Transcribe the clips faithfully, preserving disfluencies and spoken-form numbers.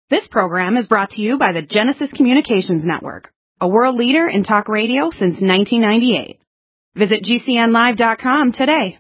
This program is brought to you by the Genesis Communications Network, a world leader in talk radio since nineteen ninety-eight. Visit G C N live dot com today.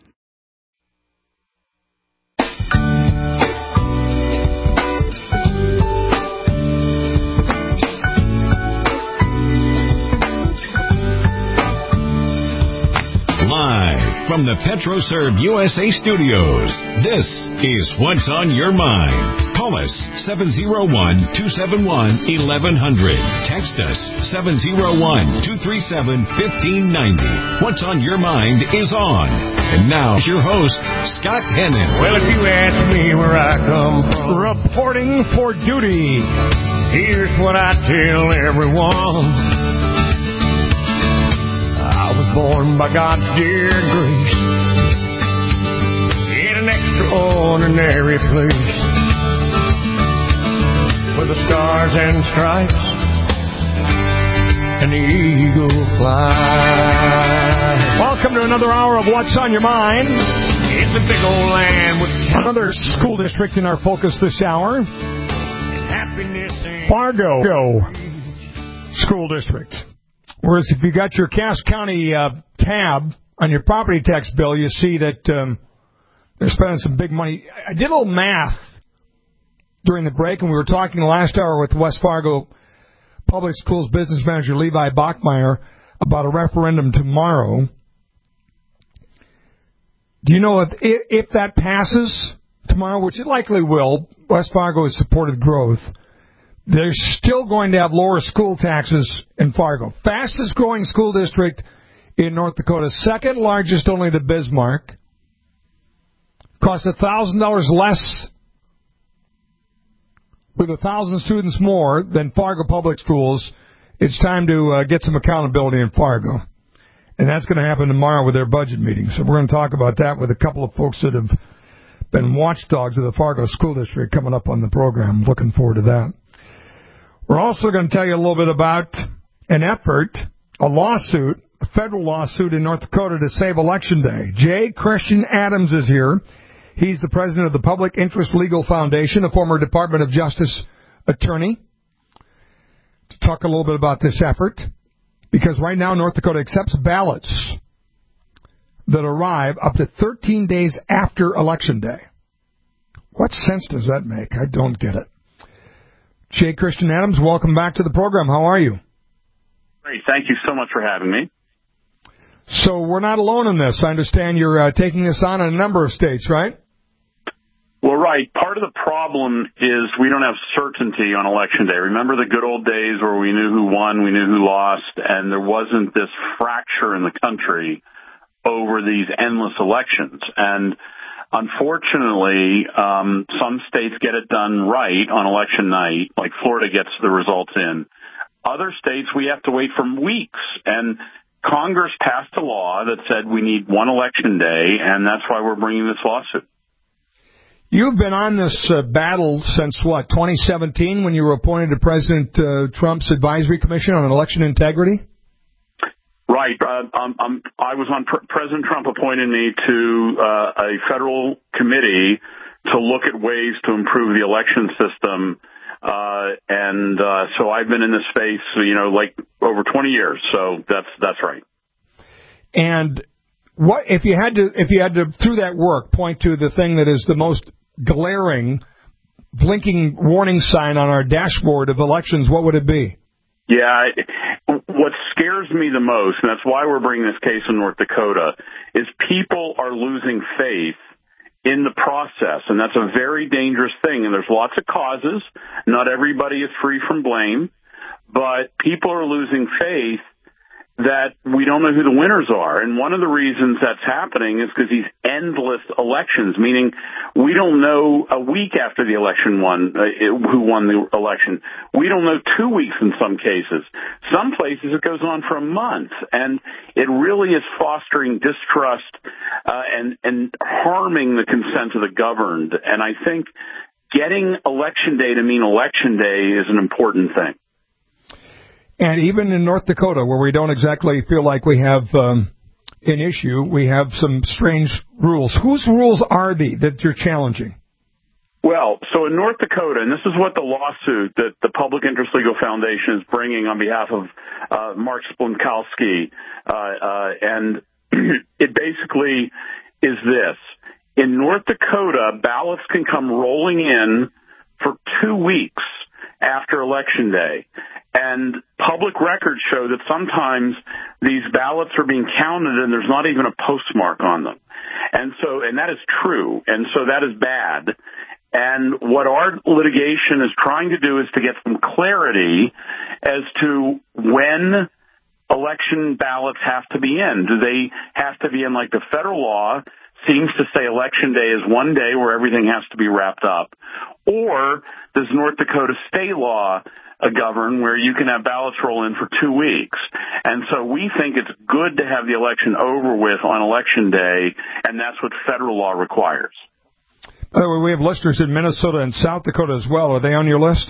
Live from the PetroServe U S A studios, this is What's on Your Mind. Call us seven oh one, two seven one, eleven hundred. Text us seven oh one, two three seven, one five nine oh. What's on Your Mind is on. And now, your host, Scott Hennon. Well, if you ask me where I come from, reporting for duty, here's what I tell everyone. I was born by God's dear grace in an extraordinary place where the stars and stripes and the eagle fly. Welcome to another hour of What's on Your Mind. It's a big old land with another school district in our focus this hour. And happiness and Fargo School District. Whereas if you got your Cass County uh, tab on your property tax bill, you see that um, they're spending some big money. I did a little math during the break, and we were talking last hour with West Fargo Public Schools Business Manager Levi Bachmeyer about a referendum tomorrow. Do you know if, if that passes tomorrow, which it likely will, West Fargo has supported growth, they're still going to have lower school taxes in Fargo. Fastest growing school district in North Dakota, second largest only to Bismarck. Cost one thousand dollars less with one thousand students more than Fargo Public Schools. It's time to uh, get some accountability in Fargo. And that's going to happen tomorrow with their budget meeting. So we're going to talk about that with a couple of folks that have been watchdogs of the Fargo School District coming up on the program. Looking forward to that. We're also going to tell you a little bit about an effort, a lawsuit, a federal lawsuit in North Dakota to save Election Day. J. Christian Adams is here. He's the president of the Public Interest Legal Foundation, a former Department of Justice attorney, to talk a little bit about this effort. Because right now North Dakota accepts ballots that arrive up to thirteen days after Election Day. What sense does that make? I don't get it. J. Christian Adams, welcome back to the program. How are you? Great. Thank you so much for having me. So we're not alone in this. I understand you're uh, taking this on in a number of states, right? Well, right. Part of the problem is we don't have certainty on Election Day. Remember the good old days where we knew who won, we knew who lost, and there wasn't this fracture in the country over these endless elections. And unfortunately, um, some states get it done right on election night, like Florida gets the results in. Other states, we have to wait for weeks. And Congress passed a law that said we need one election day, and that's why we're bringing this lawsuit. You've been on this uh, battle since, what, twenty seventeen, when you were appointed to President uh, Trump's Advisory Commission on Election Integrity? Right. Uh, um, um, I was on, Pre- President Trump appointed me to uh, a federal committee to look at ways to improve the election system. Uh, and uh, so I've been in this space, you know, like over twenty years. So that's that's right. And what if you had to, if you had to, through that work, point to the thing that is the most glaring, blinking warning sign on our dashboard of elections, what would it be? Yeah, what scares me the most, and that's why we're bringing this case in North Dakota, is people are losing faith in the process, and that's a very dangerous thing. And there's lots of causes. Not everybody is free from blame, but people are losing faith that we don't know who the winners are. And one of the reasons that's happening is because these endless elections, meaning we don't know a week after the election won, uh, who won the election. We don't know two weeks in some cases. Some places it goes on for a month. And it really is fostering distrust uh, and, and harming the consent of the governed. And I think getting election day to mean election day is an important thing. And even in North Dakota, where we don't exactly feel like we have um, an issue, we have some strange rules. Whose rules are they that you're challenging? Well, so in North Dakota, and this is what the lawsuit that the Public Interest Legal Foundation is bringing on behalf of uh, Mark Splonkalski, uh, uh, and it basically is this. In North Dakota, ballots can come rolling in for two weeks after Election Day. And public records show that sometimes these ballots are being counted and there's not even a postmark on them. And so, and that is true. And so that is bad. And what our litigation is trying to do is to get some clarity as to when election ballots have to be in. Do they have to be in like the federal law seems to say Election Day is one day where everything has to be wrapped up? Or does North Dakota state law uh, govern where you can have ballots roll in for two weeks? And so we think it's good to have the election over with on Election Day, and that's what federal law requires. By the way, we have listeners in Minnesota and South Dakota as well. Are they on your list?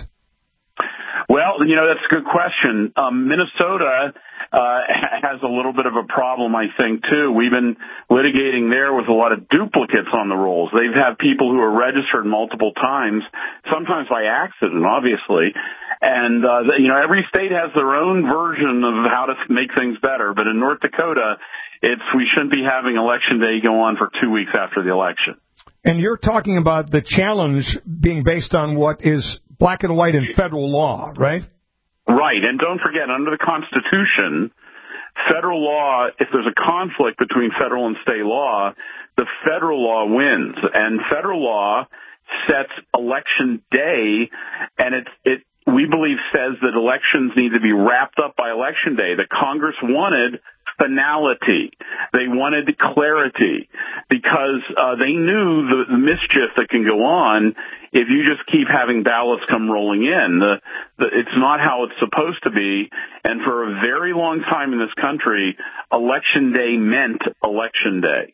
Well, you know, that's a good question. Um, Minnesota uh, has a little bit of a problem, I think, too. We've been litigating there with a lot of duplicates on the rolls. They've had people who are registered multiple times, sometimes by accident, obviously. And, uh, you know, every state has their own version of how to make things better. But in North Dakota, it's we shouldn't be having Election Day go on for two weeks after the election. And you're talking about the challenge being based on what is black and white in federal law, right? Right. And don't forget, under the Constitution, federal law, if there's a conflict between federal and state law, the federal law wins. And federal law sets election day, and it, it we believe says that elections need to be wrapped up by Election Day. The Congress wanted finality. They wanted clarity because uh, they knew the, the mischief that can go on if you just keep having ballots come rolling in. The, the, it's not how it's supposed to be. And for a very long time in this country, Election Day meant Election Day.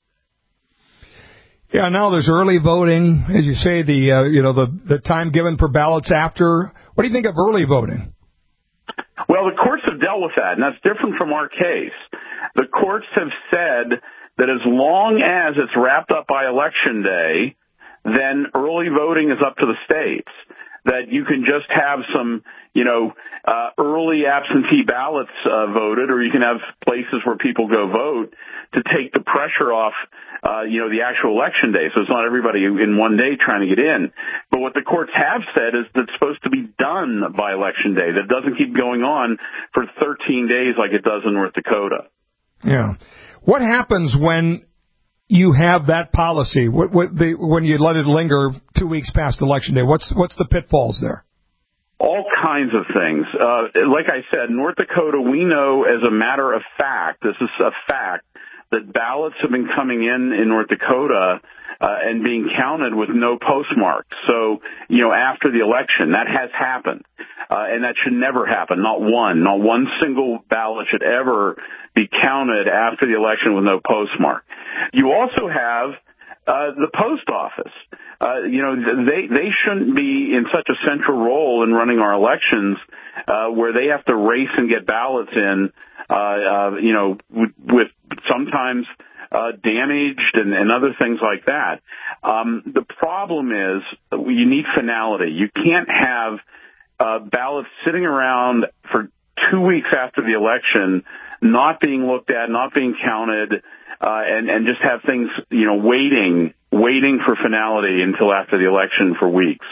Yeah, now there's early voting, as you say, the uh, you know the the time given for ballots after. What do you think of early voting? Well, the courts have dealt with that, and that's different from our case. The courts have said that as long as it's wrapped up by Election Day, then early voting is up to the states. That you can just have some, you know, uh, early absentee ballots uh, voted, or you can have places where people go vote to take the pressure off, uh, you know, the actual election day. So it's not everybody in one day trying to get in. But what the courts have said is that it's supposed to be done by Election Day. That doesn't keep going on for thirteen days like it does in North Dakota. Yeah. What happens when you have that policy, what, what the, when you let it linger two weeks past Election Day? What's what's the pitfalls there? All kinds of things. Uh, like I said, North Dakota, we know as a matter of fact, this is a fact, that ballots have been coming in in North Dakota uh, and being counted with no postmark. So, you know, after the election, that has happened. Uh, and that should never happen. Not one. Not one single ballot should ever be counted after the election with no postmark. You also have uh, the post office. Uh, you know, they they shouldn't be in such a central role in running our elections uh, where they have to race and get ballots in, uh, uh, you know, with, with sometimes uh, damaged and, and other things like that. Um, the problem is you need finality. You can't have uh, ballots sitting around for two weeks after the election not being looked at, not being counted, uh, and, and just have things, you know, waiting, waiting for finality until after the election for weeks.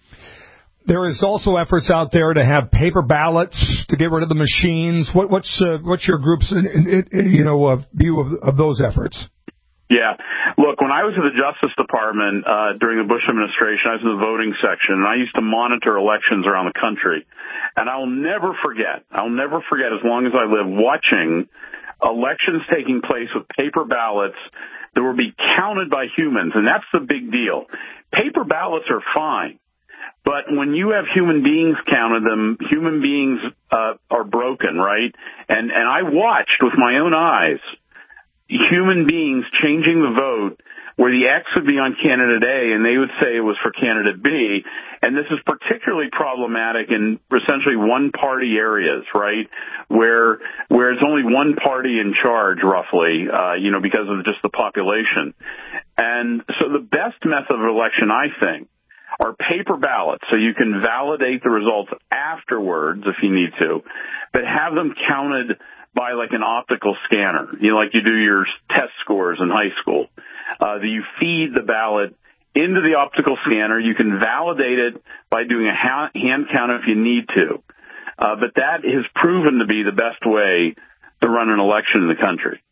There is also efforts out there to have paper ballots to get rid of the machines. What, what's uh, what's your group's you know uh, view of, of those efforts? Yeah. Look, when I was at the Justice Department uh, during the Bush administration, I was in the voting section, and I used to monitor elections around the country. And I'll never forget, I'll never forget as long as I live, watching elections taking place with paper ballots that will be counted by humans. And that's the big deal. Paper ballots are fine. But when you have human beings counted them, human beings uh, are broken, right? And and I watched with my own eyes human beings changing the vote where the X would be on candidate A and they would say it was for candidate B. And this is particularly problematic in essentially one-party areas, right, where where it's only one party in charge, roughly, uh, you know, because of just the population. And so the best method of election, I think, are paper ballots, so you can validate the results afterwards if you need to, but have them counted by like an optical scanner, you know, like you do your test scores in high school. Uh, you feed the ballot into the optical scanner. You can validate it by doing a ha- hand count if you need to. Uh, but that has proven to be the best way to run an election in the country.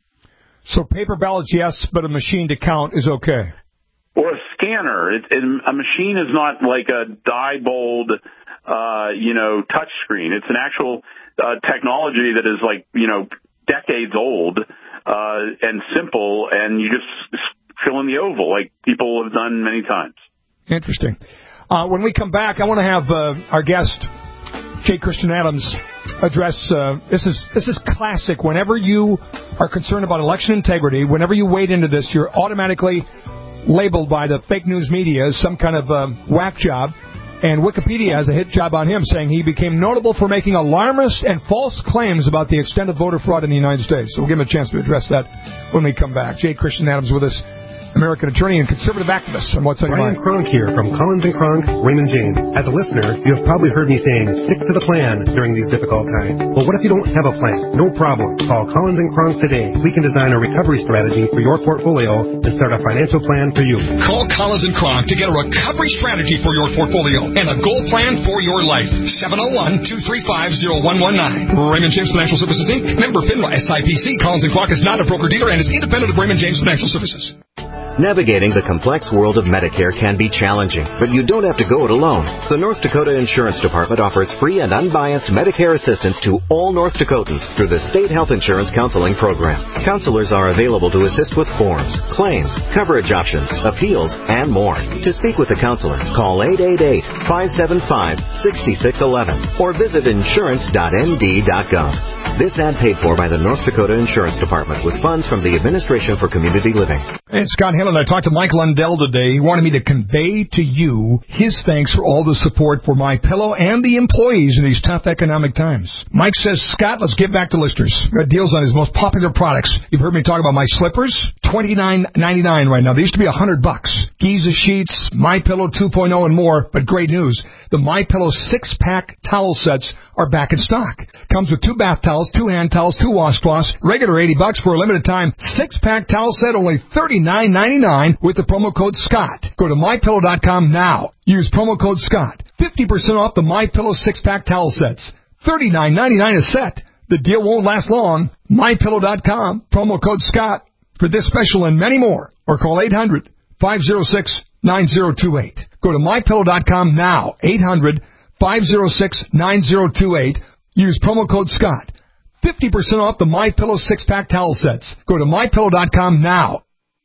So paper ballots, yes, but a machine to count is okay. Or a scanner. It, it, a machine is not like a Diebold, uh, you know, touch screen. It's an actual uh, technology that is like, you know, decades old uh, and simple, and you just fill in the oval like people have done many times. Interesting. Uh, when we come back, I want to have uh, our guest, J. Christian Adams, address, uh, this is this is classic. Whenever you are concerned about election integrity, whenever you wade into this, you're automatically labeled by the fake news media as some kind of uh, whack job. And Wikipedia has a hit job on him, saying he became notable for making alarmist and false claims about the extent of voter fraud in the United States. So we'll give him a chance to address that when we come back. J. Christian Adams with us, American attorney and conservative activist on What's on Your Mind. Brian Kronk here from Collins and Kronk, Raymond James. As a listener, you have probably heard me saying, stick to the plan during these difficult times. Well, what if you don't have a plan? No problem. Call Collins and Kronk today. We can design a recovery strategy for your portfolio and start a financial plan for you. Call Collins and Kronk to get a recovery strategy for your portfolio and a goal plan for your life. seven oh one, two three five, oh one one nine. Raymond James Financial Services, Incorporated. Member FINRA S I P C. Collins and Kronk is not a broker-dealer and is independent of Raymond James Financial Services. Navigating the complex world of Medicare can be challenging, but you don't have to go it alone. The North Dakota Insurance Department offers free and unbiased Medicare assistance to all North Dakotans through the State Health Insurance Counseling Program. Counselors are available to assist with forms, claims, coverage options, appeals, and more. To speak with a counselor, call eight eight eight, five seven five, six six one one or visit insurance dot n d dot gov. This ad paid for by the North Dakota Insurance Department with funds from the Administration for Community Living. Hey, it's Scott Hill, and I talked to Mike Lundell today. He wanted me to convey to you his thanks for all the support for MyPillow and the employees in these tough economic times. Mike says, Scott, let's get back to listers. Got deals on his most popular products. You've heard me talk about my slippers, twenty-nine ninety-nine right now. They used to be one hundred bucks. Giza sheets, MyPillow two point oh, and more. But great news, the MyPillow six-pack towel sets are back in stock. Comes with two bath towels, two hand towels, two washcloths, regular eighty bucks for a limited time. Six-pack towel set only thirty-nine ninety-nine with the promo code Scott. Go to my pillow dot com now. Use promo code Scott. fifty percent off the MyPillow six-pack towel sets. thirty-nine ninety-nine a set. The deal won't last long. my pillow dot com, promo code Scott for this special and many more. Or call eight hundred, five oh six, nine oh two eight. Go to my pillow dot com now. eight hundred, five oh six, nine oh two eight. Use promo code Scott. fifty percent off the MyPillow six-pack towel sets. Go to my pillow dot com now.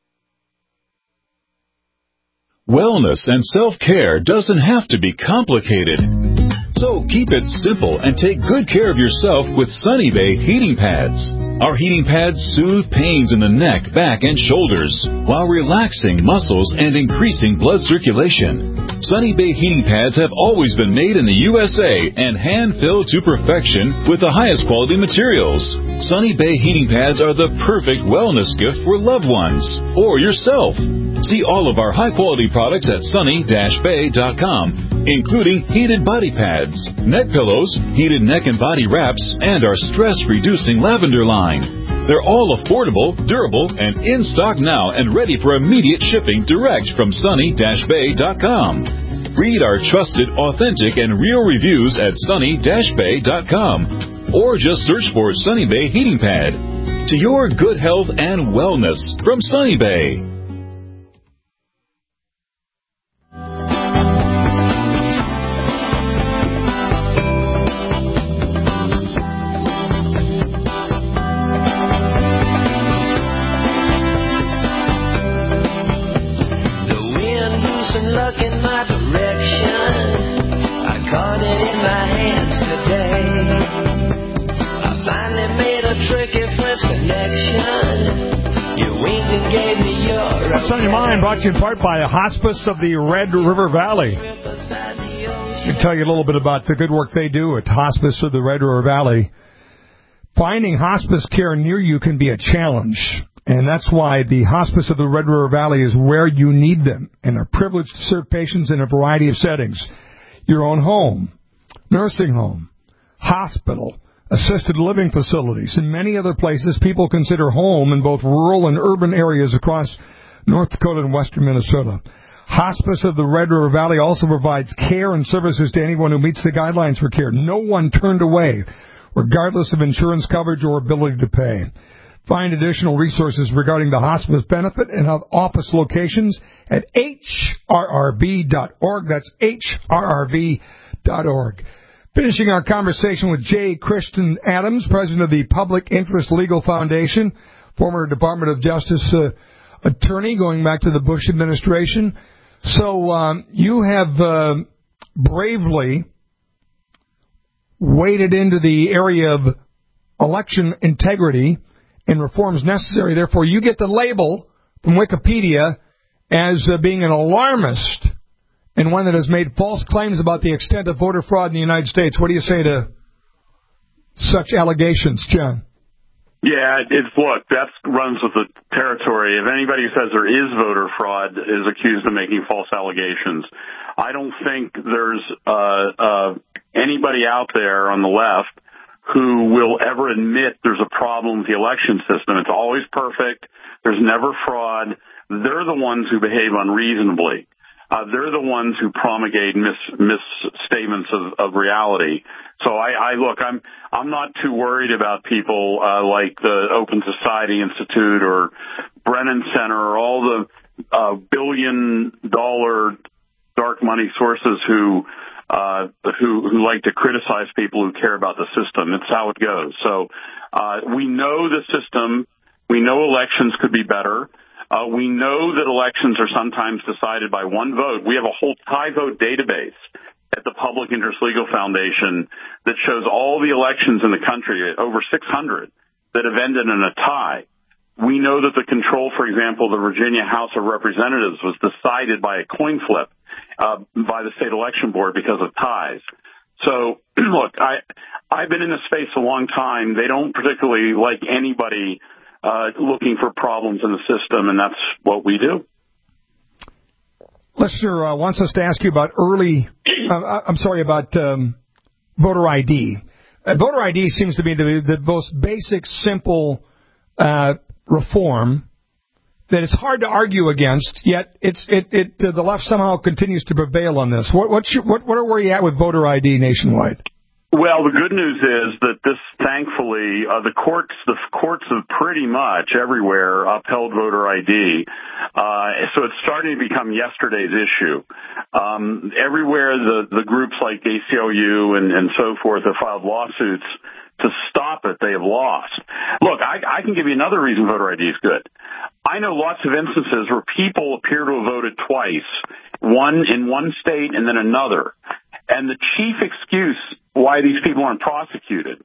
Wellness and self-care doesn't have to be complicated. So keep it simple and take good care of yourself with Sunny Bay heating pads. Our heating pads soothe pains in the neck, back, and shoulders while relaxing muscles and increasing blood circulation. Sunny Bay heating pads have always been made in the U S A and hand-filled to perfection with the highest quality materials. Sunny Bay heating pads are the perfect wellness gift for loved ones or yourself. See all of our high-quality products at sunny dash bay dot com, including heated body pads, neck pillows, heated neck and body wraps, and our stress-reducing lavender line. They're all affordable, durable, and in stock now and ready for immediate shipping direct from sunny dash bay dot com. Read our trusted, authentic, and real reviews at sunny dash bay dot com or just search for Sunny Bay Heating Pad. To your good health and wellness from Sunny Bay. What's on Your Mind, brought to you in part by a Hospice of the Red River Valley. I can tell you a little bit about the good work they do at Hospice of the Red River Valley. Finding hospice care near you can be a challenge. And that's why the Hospice of the Red River Valley is where you need them and are privileged to serve patients in a variety of settings. Your own home, nursing home, hospital, assisted living facilities, and many other places people consider home in both rural and urban areas across North Dakota and western Minnesota. Hospice of the Red River Valley also provides care and services to anyone who meets the guidelines for care. No one turned away, regardless of insurance coverage or ability to pay. Find additional resources regarding the hospice benefit and have office locations at H R R V dot org. That's H R R V dot org. Finishing our conversation with J. Christian Adams, president of the Public Interest Legal Foundation, former Department of Justice uh, attorney going back to the Bush administration. So um, you have uh, bravely waded into the area of election integrity and reforms necessary. Therefore, you get the label from Wikipedia as uh, being an alarmist and one that has made false claims about the extent of voter fraud in the United States. What do you say to such allegations, John? Yeah, it's, look, that runs with the territory. If anybody who says there is voter fraud is accused of making false allegations, I don't think there's uh, uh, anybody out there on the left who will ever admit there's a problem with the election system. It's always perfect. There's never fraud. They're the ones who behave unreasonably. Uh, they're the ones who promulgate mis, misstatements of, of reality. So I, I look, I'm I'm not too worried about people uh, like the Open Society Institute or Brennan Center or all the uh, billion dollar dark money sources who uh, who who like to criticize people who care about the system. It's how it goes. So uh, we know the system. We know elections could be better. Uh, we know that elections are sometimes decided by one vote. We have a whole tie vote database at the Public Interest Legal Foundation that shows all the elections in the country, over six hundred, that have ended in a tie. We know that the control, for example, the Virginia House of Representatives was decided by a coin flip uh, by the state election board because of ties. So, look, I, I've been in this space a long time. They don't particularly like anybody Uh, looking for problems in the system, and that's what we do. Listener uh, wants us to ask you about early, uh, I'm sorry, about um, voter I D. Uh, voter I D seems to be the, the most basic, simple uh, reform that it's hard to argue against, yet it's it, it uh, the left somehow continues to prevail on this. What, what's your, what, what are we at with voter I D nationwide? Well, the good news is that this, thankfully, uh, the courts, the courts have pretty much everywhere upheld voter I D. Uh, so it's starting to become yesterday's issue. Um, everywhere the, the groups like A C L U and, and so forth have filed lawsuits to stop it, they have lost. Look, I, I can give you another reason voter I D is good. I know lots of instances where people appear to have voted twice, one in one state and then another. And the chief excuse why these people aren't prosecuted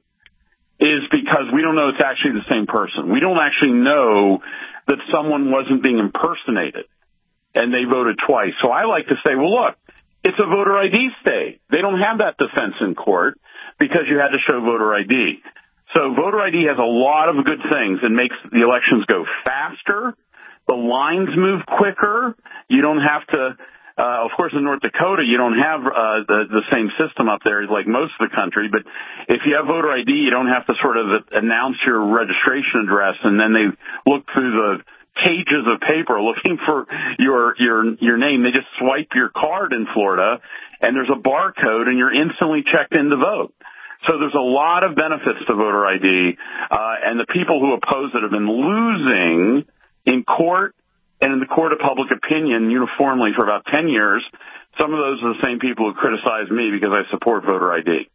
is because we don't know it's actually the same person. We don't actually know that someone wasn't being impersonated and they voted twice. So I like to say, well, look, it's a voter I D state. They don't have that defense in court because you had to show voter I D. So voter I D has a lot of good things. It makes the elections go faster. The lines move quicker. You don't have to... Uh, of course, in North Dakota, you don't have uh, the, the same system up there like most of the country. But if you have voter I D, you don't have to sort of announce your registration address, and then they look through the pages of paper looking for your your your name. They just swipe your card in Florida, and there's a barcode, and you're instantly checked in to vote. So there's a lot of benefits to voter I D, uh, and the people who oppose it have been losing in court and in the court of public opinion uniformly for about ten years. Some of those are the same people who criticize me because I support voter I D.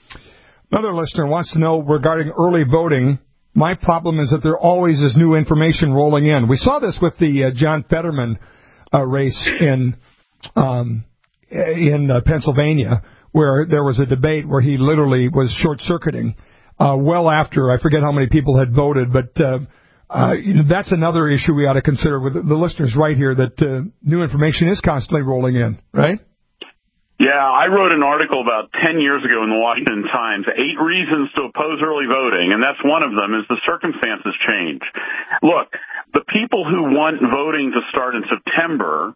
Another listener wants to know regarding early voting. My problem is that there always is new information rolling in. We saw this with the uh, John Fetterman uh, race in um, in uh, Pennsylvania, where there was a debate where he literally was short-circuiting uh, well after, I forget how many people had voted, but uh, Uh, that's another issue we ought to consider with the listeners right here, that uh, new information is constantly rolling in, right? Yeah, I wrote an article about ten years ago in the Washington Times, eight reasons to oppose early voting, and that's one of them is the circumstances change. Look, the people who want voting to start in September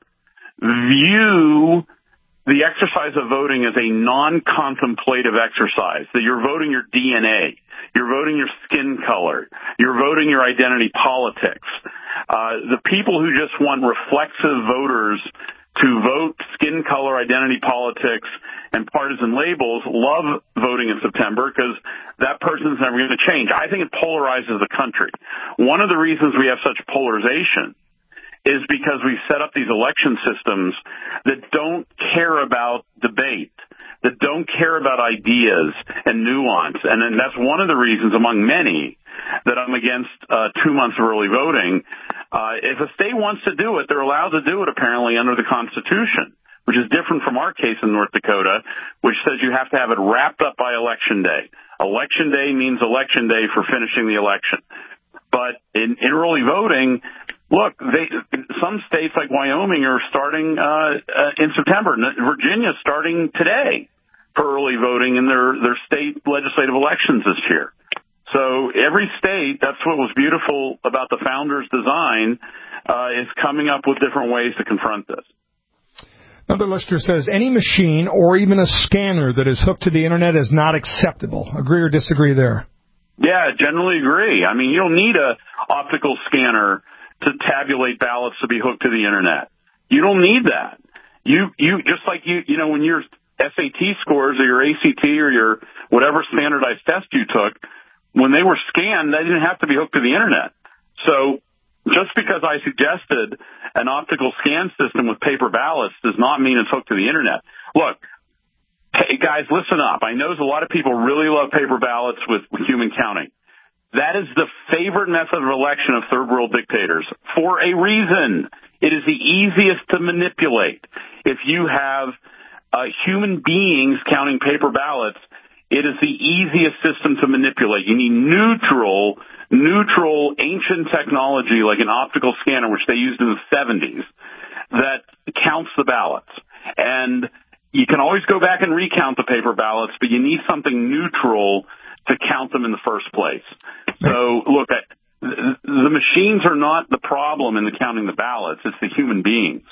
view the exercise of voting as a non-contemplative exercise, that you're voting your D N A, you're voting your skin color, you're voting your identity politics. Uh, the people who just want reflexive voters to vote skin color, identity politics, and partisan labels love voting in September because that person's never going to change. I think it polarizes the country. One of the reasons we have such polarization is because we set up these election systems that don't care about debate, that don't care about ideas and nuance. And then that's one of the reasons, among many, that I'm against uh, two months of early voting. Uh, if a state wants to do it, they're allowed to do it, apparently, under the Constitution, which is different from our case in North Dakota, which says you have to have it wrapped up by Election Day. Election Day means Election Day for finishing the election. But in, in early voting, look, they, some states like Wyoming are starting uh, uh, in September. Virginia's starting today for early voting in their, their state legislative elections this year. So every state, that's what was beautiful about the founders' design, uh, is coming up with different ways to confront this. Another listener says, any machine or even a scanner that is hooked to the Internet is not acceptable. Agree or disagree there? Yeah, generally agree. I mean, you don't need a optical scanner to tabulate ballots to be hooked to the Internet. You don't need that. You, you, just like you, you know, when your S A T scores or your A C T or your whatever standardized test you took, when they were scanned, they didn't have to be hooked to the Internet. So just because I suggested an optical scan system with paper ballots does not mean it's hooked to the Internet. Look, hey, guys, listen up. I know a lot of people really love paper ballots with, with human counting. That is the favorite method of election of third world dictators for a reason. It is the easiest to manipulate. If you have uh, human beings counting paper ballots, it is the easiest system to manipulate. You need neutral, neutral, ancient technology like an optical scanner, which they used in the seventies, that counts the ballots. And you can always go back and recount the paper ballots, but you need something neutral to count them in the first place. So, look, the machines are not the problem in the counting the ballots. It's the human beings.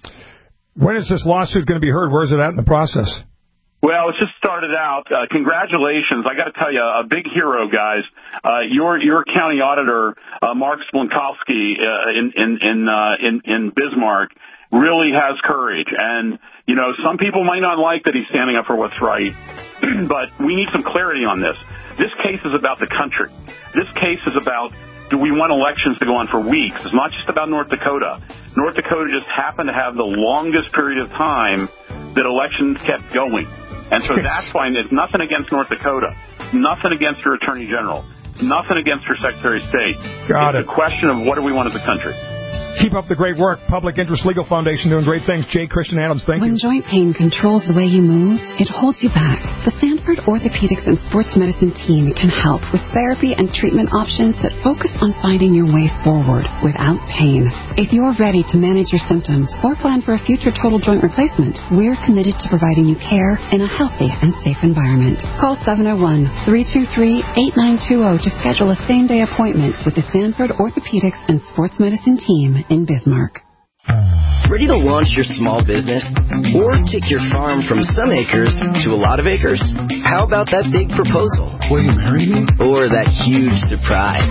When is this lawsuit going to be heard? Where is it at in the process? Well, it's just started out. Uh, congratulations. I got to tell you, a big hero, guys. Uh, your, your county auditor, uh, Mark Splankowski, uh, in, in, in, uh, in, in Bismarck really has courage. And, you know, some people might not like that he's standing up for what's right, but we need some clarity on this. This case is about the country. This case is about, do we want elections to go on for weeks? It's not just about North Dakota. North Dakota just happened to have the longest period of time that elections kept going. And so that's why it's nothing against North Dakota, nothing against her Attorney General, nothing against her Secretary of State. Got it's it. a question of what do we want as a country. Keep up the great work. Public Interest Legal Foundation doing great things. J. Christian Adams, thank when you. When joint pain controls the way you move, it holds you back. The Sanford Orthopedics and Sports Medicine team can help with therapy and treatment options that focus on finding your way forward without pain. If you're ready to manage your symptoms or plan for a future total joint replacement, we're committed to providing you care in a healthy and safe environment. Call seven oh one, three two three, eight nine two zero to schedule a same-day appointment with the Sanford Orthopedics and Sports Medicine team in Bismarck. Ready to launch your small business? Or take your farm from some acres to a lot of acres? How about that big proposal? Will you marry me? Or that huge surprise?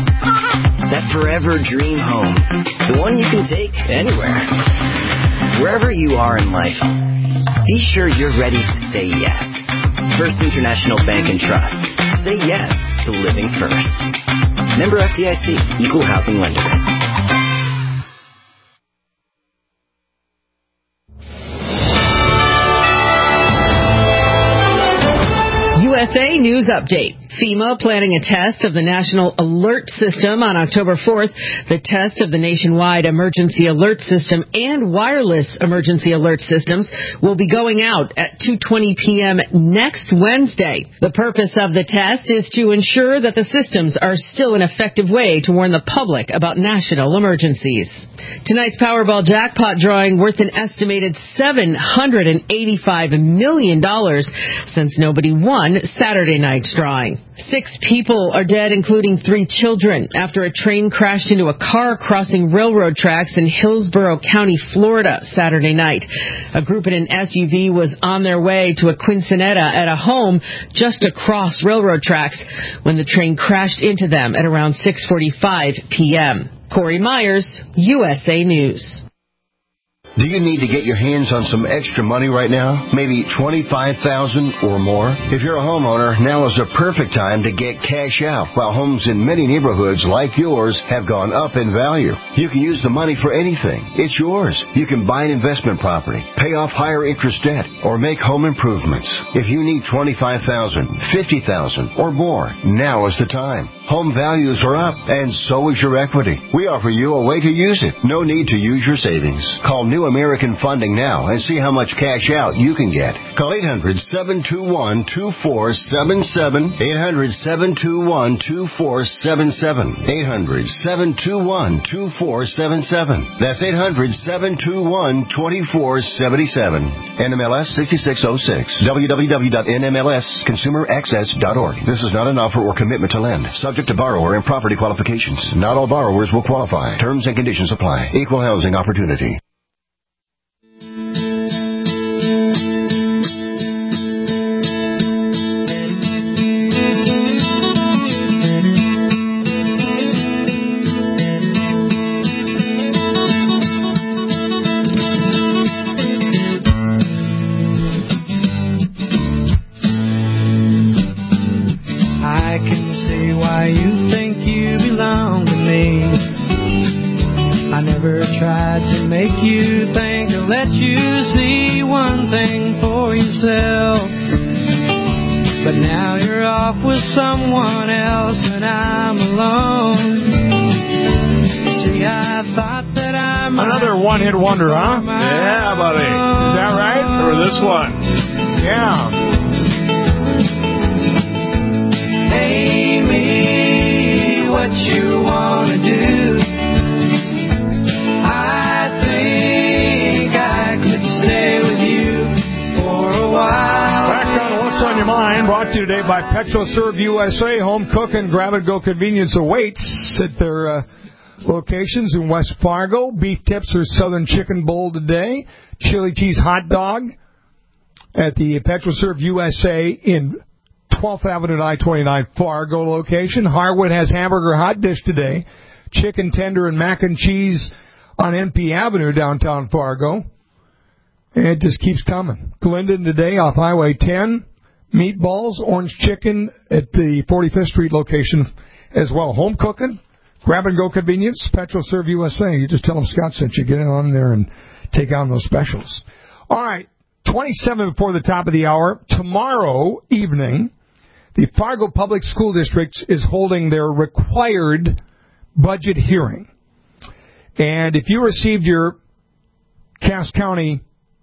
That forever dream home. The one you can take anywhere. Wherever you are in life, be sure you're ready to say yes. First International Bank and Trust. Say yes to living first. Member F D I C, Equal Housing Lender. U S A News Update. FEMA planning a test of the National Alert System on October fourth. The test of the nationwide emergency alert system and wireless emergency alert systems will be going out at two twenty p.m. next Wednesday. The purpose of the test is to ensure that the systems are still an effective way to warn the public about national emergencies. Tonight's Powerball jackpot drawing worth an estimated seven hundred eighty-five million dollars since nobody won Saturday night's drawing. Six people are dead, including three children, after a train crashed into a car crossing railroad tracks in Hillsborough County, Florida, Saturday night. A group in an S U V was on their way to a quinceanera at a home just across railroad tracks when the train crashed into them at around six forty-five p.m. Corey Myers, U S A News. Do you need to get your hands on some extra money right now? Maybe twenty-five thousand dollars or more? If you're a homeowner, now is the perfect time to get cash out, while homes in many neighborhoods like yours have gone up in value. You can use the money for anything. It's yours. You can buy an investment property, pay off higher interest debt, or make home improvements. If you need twenty-five thousand dollars, fifty thousand dollars, or more, now is the time. Home values are up, and so is your equity. We offer you a way to use it. No need to use your savings. Call New American Funding now and see how much cash out you can get. Call eight hundred, seven two one, two four seven seven, eight hundred, seven two one, two four seven seven, eight hundred, seven two one, two four seven seven. That's eight hundred, seven two one, two four seven seven. N M L S sixty-six oh six. w w w dot n m l s consumer access dot org. This is not an offer or commitment to lend. Subject to borrower and property qualifications. Not all borrowers will qualify. Terms and conditions apply. Equal housing opportunity. Someone else and I'm alone. See, I thought that I might. Another one-hit wonder, huh? Yeah, buddy. Is that right? Or this one? Yeah. Hey, me, what you wanna do? I think I could stay with you for a while. What's on your mind? Brought to you today by PetroServe U S A. Home cook and grab-and-go convenience awaits at their uh, locations in West Fargo. Beef tips or Southern Chicken Bowl today. Chili cheese hot dog at the PetroServe U S A in twelfth Avenue and I twenty-nine Fargo location. Harwood has hamburger hot dish today. Chicken tender and mac and cheese on N P Avenue downtown Fargo. And it just keeps coming. Glendon today off Highway ten. Meatballs, orange chicken at the forty-fifth Street location as well. Home cooking, grab-and-go convenience, PetroServe U S A. You just tell them Scott sent you. Get in on there and take on those specials. All right, twenty-seven before the top of the hour. Tomorrow evening, the Fargo Public School District is holding their required budget hearing. And if you received your Cass County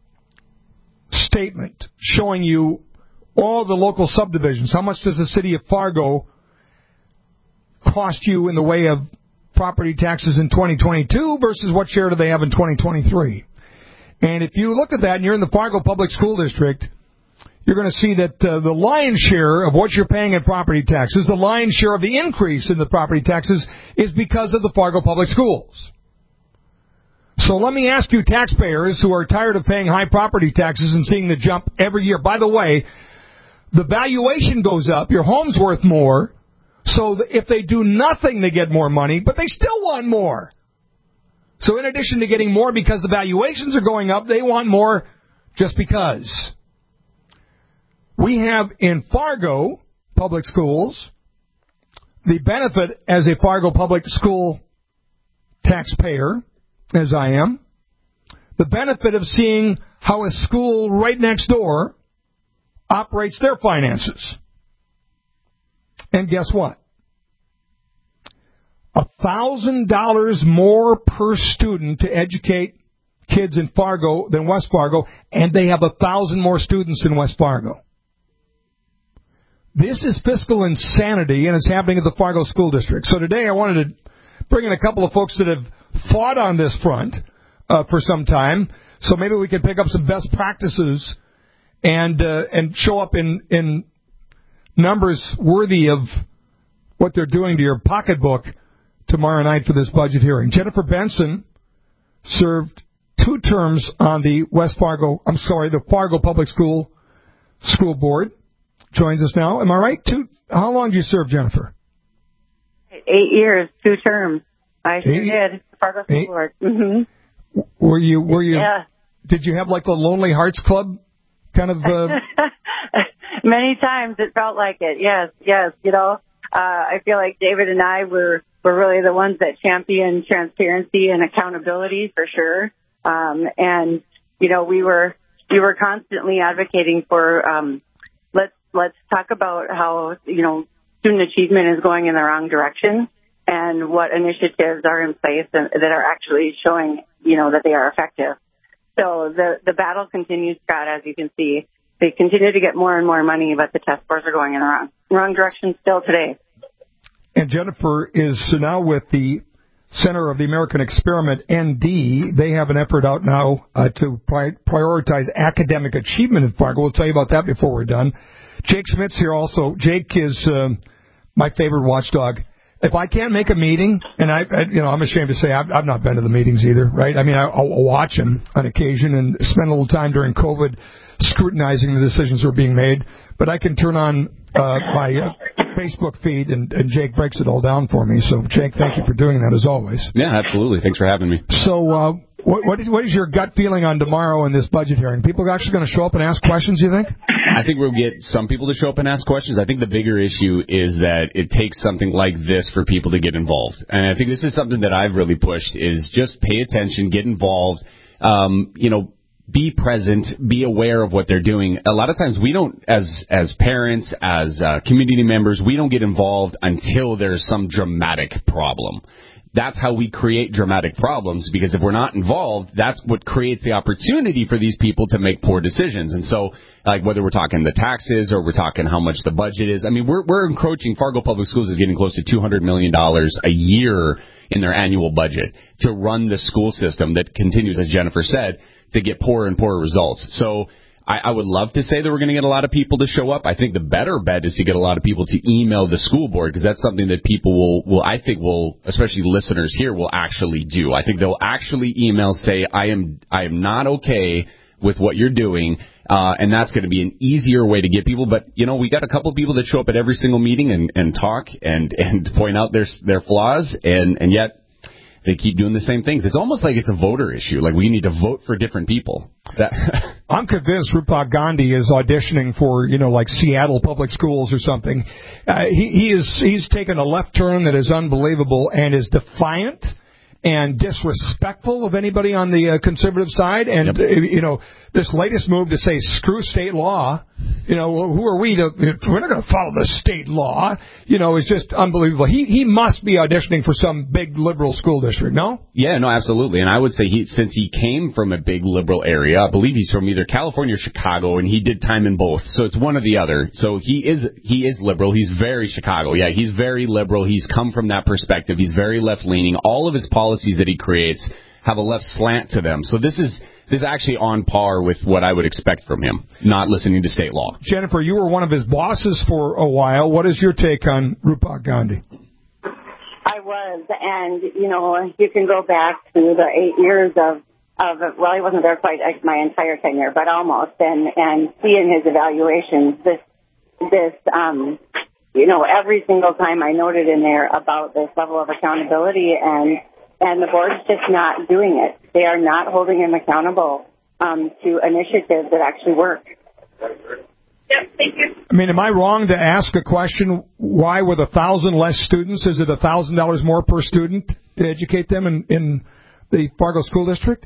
statement showing you all the local subdivisions, how much does the city of Fargo cost you in the way of property taxes in twenty twenty-two versus what share do they have in twenty twenty-three? And if you look at that and you're in the Fargo Public School District, you're going to see that uh, the lion's share of what you're paying in property taxes, the lion's share of the increase in the property taxes is because of the Fargo Public Schools. So let me ask you taxpayers who are tired of paying high property taxes and seeing the jump every year. By the way, the valuation goes up, your home's worth more, so if they do nothing, they get more money, but they still want more. So in addition to getting more because the valuations are going up, they want more just because. We have in Fargo Public Schools the benefit as a Fargo Public School taxpayer, as I am, the benefit of seeing how a school right next door operates their finances. And guess what? one thousand dollars more per student to educate kids in Fargo than West Fargo, and they have one thousand more students in West Fargo. This is fiscal insanity, and it's happening at the Fargo School District. So today I wanted to bring in a couple of folks that have fought on this front uh, for some time, so maybe we can pick up some best practices and uh, and show up in, in numbers worthy of what they're doing to your pocketbook tomorrow night for this budget hearing. Jennifer Benson served two terms on the West Fargo, I'm sorry, the Fargo Public School School Board. Joins us now. Am I right? Two. How long did you serve, Jennifer? Eight years, two terms. I sure Eight, did. Fargo School eight, Board. Mm-hmm. Were you? Were you? Yeah. Did you have like the Lonely Hearts Club kind of? Uh... Many times it felt like it. Yes, yes. You know, uh, I feel like David and I were were really the ones that championed transparency and accountability for sure. Um, and you know, we were we were constantly advocating for um, let's let's talk about how you know student achievement is going in the wrong direction and what initiatives are in place and, that are actually showing you know that they are effective. So the the battle continues, Scott, as you can see. They continue to get more and more money, but the test scores are going in the wrong, wrong direction still today. And Jennifer is now with the Center of the American Experiment, N D. They have an effort out now uh, to pri- prioritize academic achievement in Fargo. We'll tell you about that before we're done. Jake Schmidt's here also. Jake is um, my favorite watchdog. If I can't make a meeting, and I, I you know, I'm ashamed to say I've, I've not been to the meetings either, right? I mean, I, I'll watch them on occasion and spend a little time during COVID scrutinizing the decisions that are being made. But I can turn on uh, my uh, Facebook feed, and, and Jake breaks it all down for me. So, Jake, thank you for doing that, as always. Yeah, absolutely. Thanks for having me. So, uh, what, what, is, what is your gut feeling on tomorrow in this budget hearing? People are actually going to show up and ask questions, you think? I think we'll get some people to show up and ask questions. I think the bigger issue is that it takes something like this for people to get involved. And I think this is something that I've really pushed is just pay attention, get involved, um, you know, be present, be aware of what they're doing. A lot of times we don't, as as parents, as uh, community members, we don't get involved until there's some dramatic problem. That's how we create dramatic problems, because if we're not involved, that's what creates the opportunity for these people to make poor decisions. And so, like, whether we're talking the taxes or we're talking how much the budget is, I mean, we're we're encroaching. Fargo Public Schools is getting close to two hundred million dollars a year in their annual budget to run the school system that continues, as Jennifer said, to get poorer and poorer results. So I, I would love to say that we're going to get a lot of people to show up. I think the better bet is to get a lot of people to email the school board, because that's something that people will, will, I think will, especially listeners here, will actually do. I think they'll actually email, say, I am, I am not okay with what you're doing, uh, and that's going to be an easier way to get people. But, you know, we got a couple of people that show up at every single meeting and, and talk and, and point out their, their flaws, and, and yet they keep doing the same things. It's almost like it's a voter issue. Like, we need to vote for different people. That I'm convinced Rupa Gandhi is auditioning for, you know, like Seattle Public Schools or something. Uh, he, he is he's taken a left turn that is unbelievable and is defiant and disrespectful of anybody on the uh, conservative side. And, yep. uh, you know, this latest move to say, screw state law, you know, who are we to, we're not going to follow the state law, you know, is just unbelievable. He he must be auditioning for some big liberal school district, no? Yeah, no, absolutely. And I would say he, since he came from a big liberal area, I believe he's from either California or Chicago, and he did time in both. So it's one or the other. So he is he is liberal. He's very Chicago. Yeah, he's very liberal. He's come from that perspective. He's very left-leaning. All of his policies that he creates have a left slant to them. So this is this is actually on par with what I would expect from him, not listening to state law. Jennifer, you were one of his bosses for a while. What is your take on Rupa Gandhi? I was, and, you know, you can go back to the eight years of, of well, he wasn't there quite my entire tenure, but almost, and, and see in his evaluations this, this, um, you know, every single time I noted in there about this level of accountability, and and the board's just not doing it. They are not holding him accountable um, to initiatives that actually work. Yep, thank you. I mean, am I wrong to ask a question? Why, with a thousand less students, is it a thousand dollars more per student to educate them in, in the Fargo School District?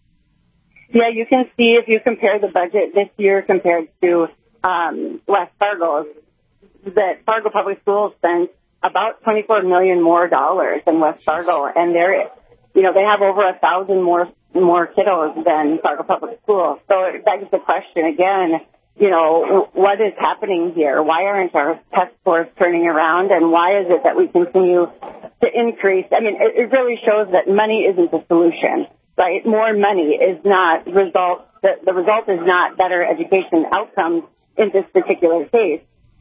Yeah, you can see if you compare the budget this year compared to um, West Fargo, that Fargo Public Schools spent about twenty-four million more dollars than West Fargo, and they're, you know, they have over a thousand more more kiddos than Fargo Public Schools. So it begs the question again, you know, what is happening here? Why aren't our test scores turning around, and why is it that we continue to increase? I mean, it, it really shows that money isn't the solution, right? More money is not result. The, the result is not better education outcomes in this particular case.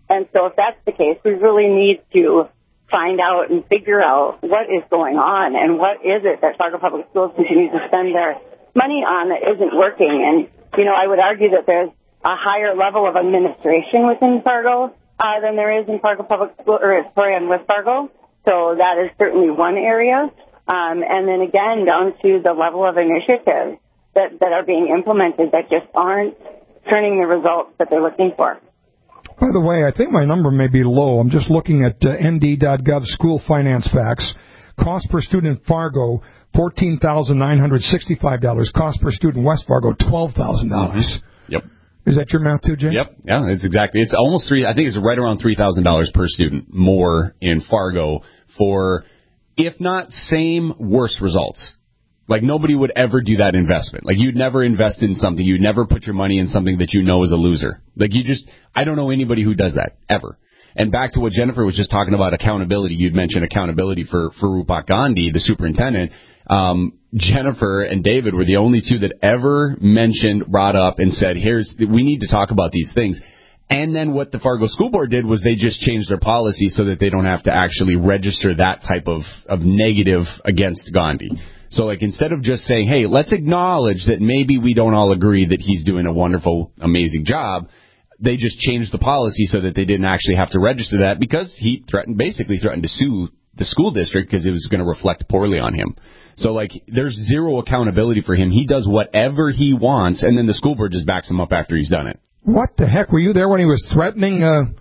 And so if that's the case, we really need to find out and figure out what is going on and what is it that Fargo Public Schools continue to spend their money on that isn't working. And, you know, I would argue that there's a higher level of administration within Fargo uh, than there is in Fargo Public School, or sorry, in West Fargo. So that is certainly one area. Um, and then again, down to the level of initiatives that, that are being implemented that just aren't turning the results that they're looking for. By the way, I think my number may be low. I'm just looking at uh, N D dot gov school finance facts. Cost per student in Fargo, fourteen thousand nine hundred sixty-five dollars. Cost per student in West Fargo, twelve thousand dollars. Yep. Is that your math too, Jay? Yep. Yeah, it's exactly. It's almost three. I think it's right around three thousand dollars per student more in Fargo for, if not same, worse results. Like, nobody would ever do that investment. Like, you'd never invest in something. You'd never put your money in something that you know is a loser. Like, you just, I don't know anybody who does that, ever. And back to what Jennifer was just talking about, accountability. You'd mentioned accountability for, for Rupak Gandhi, the superintendent. Um, Jennifer and David were the only two that ever mentioned, brought up, and said, here's, we need to talk about these things. And then what the Fargo School Board did was they just changed their policy so that they don't have to actually register that type of, of negative against Gandhi. So, like, instead of just saying, hey, let's acknowledge that maybe we don't all agree that he's doing a wonderful, amazing job, they just changed the policy so that they didn't actually have to register that because he threatened, basically threatened to sue the school district because it was going to reflect poorly on him. So, like, there's zero accountability for him. He does whatever he wants, and then the school board just backs him up after he's done it. What the heck? Were you there when he was threatening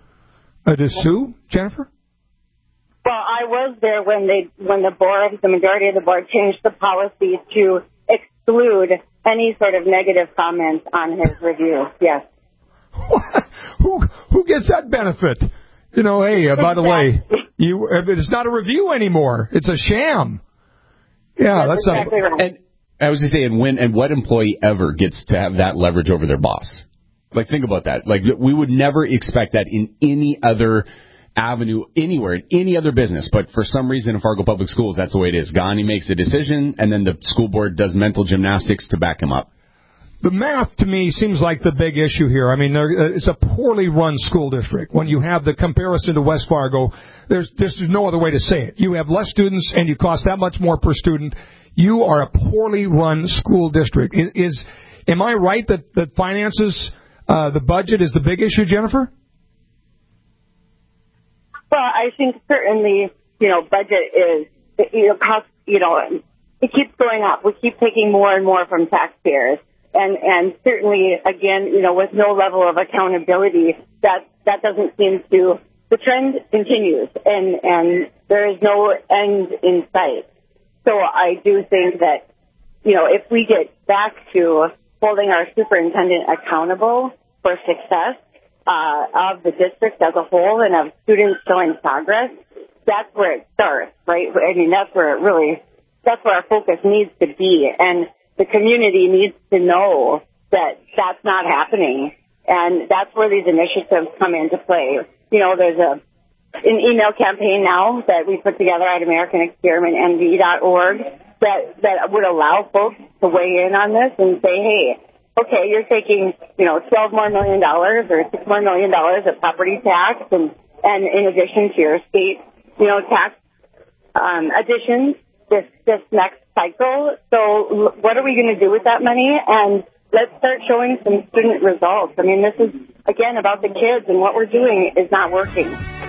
uh, uh, to sue, Jennifer? Well, I was there when they, when the board, the majority of the board, changed the policy to exclude any sort of negative comments on his review. Yes. What? Who who gets that benefit? You know, hey, uh, by the way, you it's not a review anymore. It's a sham. Yeah, that's, that's exactly a, right. And I was just saying, when and what employee ever gets to have that leverage over their boss? Like, think about that. Like, we would never expect that in any other avenue, anywhere, in any other business. But for some reason in Fargo Public Schools, that's the way it is. Gandhi makes a decision, and then the school board does mental gymnastics to back him up. The math, to me, seems like the big issue here. I mean, there, it's a poorly run school district. When you have the comparison to West Fargo, there's, there's no other way to say it. You have less students, and you cost that much more per student. You are a poorly run school district. Is, is am I right that, that finances, uh, the budget is the big issue, Jennifer? Well, I think certainly, you know, budget is, you know, cost, you know, it keeps going up. We keep taking more and more from taxpayers. And, and certainly, again, you know, with no level of accountability, that, that doesn't seem to, the trend continues and, and there is no end in sight. So I do think that, you know, if we get back to holding our superintendent accountable for success, uh, of the district as a whole and of students showing progress, that's where it starts, right? I mean, that's where it really, that's where our focus needs to be. And the community needs to know that that's not happening. And that's where these initiatives come into play. You know, there's a an email campaign now that we put together at American Experiment N D dot org that, that would allow folks to weigh in on this and say, hey, okay, you're taking, you know, twelve more million dollars or six more million dollars of property tax and, and in addition to your state, you know, tax um, additions this, this next cycle. So what are we going to do with that money? And let's start showing some student results. I mean, this is, again, about the kids, and what we're doing is not working.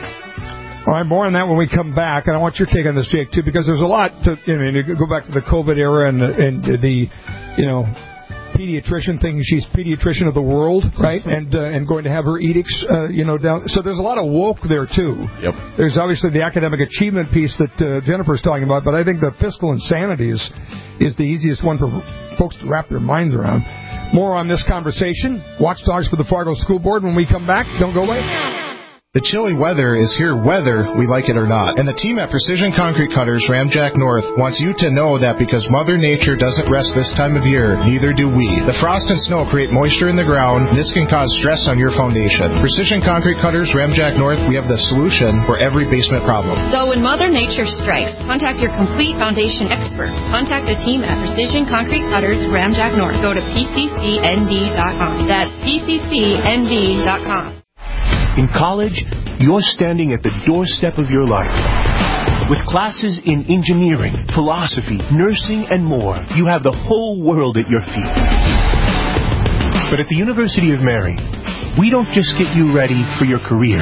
All right, more on that when we come back. And I want your take on this, Jake, too, because there's a lot to, you know, you go back to the COVID era and, and the, you know, pediatrician thing. She's pediatrician of the world, right? And uh, and going to have her edicts, uh, you know, down. So there's a lot of woke there, too. Yep. There's obviously the academic achievement piece that uh, Jennifer's talking about, but I think the fiscal insanity is, is the easiest one for folks to wrap their minds around. More on this conversation. Watchdogs for the Fargo School Board when we come back. Don't go away. The chilly weather is here whether we like it or not. And the team at Precision Concrete Cutters Ramjack North wants you to know that because Mother Nature doesn't rest this time of year, neither do we. The frost and snow create moisture in the ground. This can cause stress on your foundation. Precision Concrete Cutters Ramjack North, we have the solution for every basement problem. So when Mother Nature strikes, contact your complete foundation expert. Contact the team at Precision Concrete Cutters Ramjack North. Go to P C C N D dot com. That's P C C N D dot com. In college, you're standing at the doorstep of your life. With classes in engineering, philosophy, nursing, and more, you have the whole world at your feet. But at the University of Mary, we don't just get you ready for your career.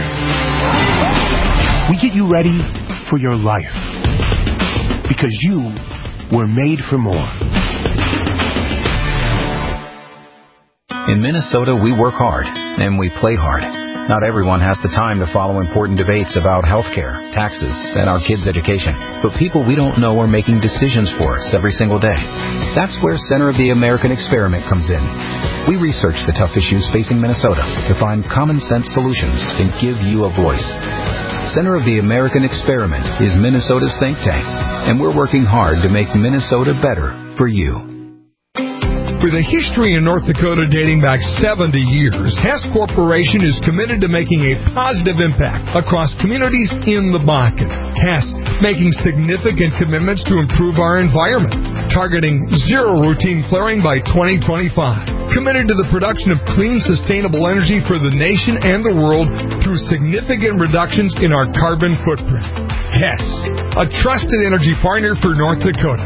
We get you ready for your life. Because you were made for more. In Minnesota, we work hard, and we play hard. Not everyone has the time to follow important debates about health care, taxes, and our kids' education. But people we don't know are making decisions for us every single day. That's where Center of the American Experiment comes in. We research the tough issues facing Minnesota to find common-sense solutions and give you a voice. Center of the American Experiment is Minnesota's think tank, and we're working hard to make Minnesota better for you. With a history in North Dakota dating back seventy years, Hess Corporation is committed to making a positive impact across communities in the Bakken. Hess making significant commitments to improve our environment, targeting zero routine flaring by twenty twenty-five. Committed to the production of clean, sustainable energy for the nation and the world through significant reductions in our carbon footprint. Hess, a trusted energy partner for North Dakota.